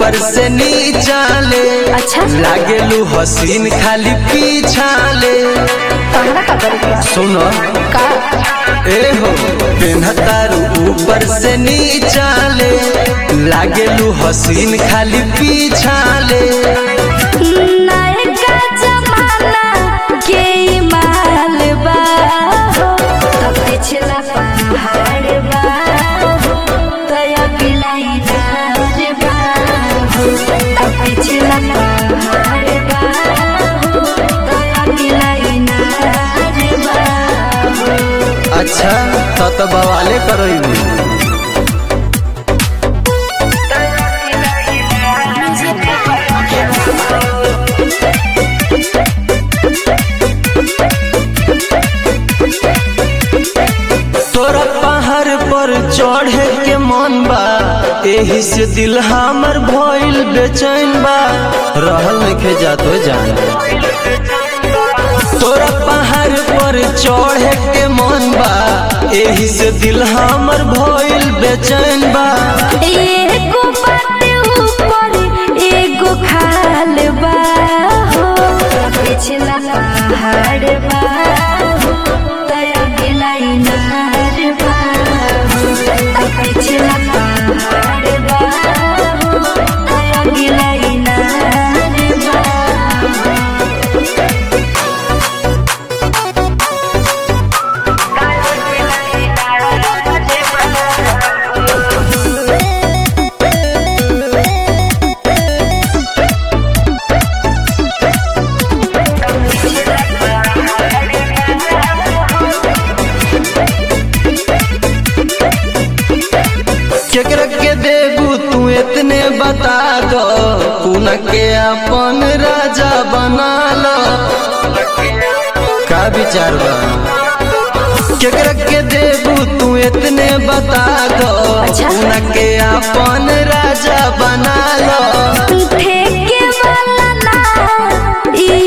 ऊपर से नीचा ले। अच्छा लागेलू हसीन खाली पीछा ले। सुनो का ए हो पेन्हतारू ऊपर से नीचा ले। लागेलू हसीन खाली पीछा ले। नयका जमाना के माल बा हो तो पिछला पहाड़ बा हो तया पिलाई राज बा हो तो पिछला पहाड़ बा हो तया पिलाई नाज बा हो। अच्छा तो बवाले करो तोरा पहाड़ पर चढ़े के मन बा। एही से दिल हमर भइल बेचैन बा। रहल नइखे जातो जान। तोरा पहाड़ पर चढ़े के मन बा। एही से दिल हमर भइल बेचैन बा। एगो बात ऊपर एगो खाल बा हो पिछला पहाड़ बा हो तया गिलाई नार बा हो पिछला पहाड़ बा हो तया गिलाई नार बा केकरा के देबू तू इतने बता दो। कुना के अपन राजा बना लो। का विचार बा केकरा के देबू तू इतने बता दो। कुना के अपन राजा बना लो। ठेके वाला ना ई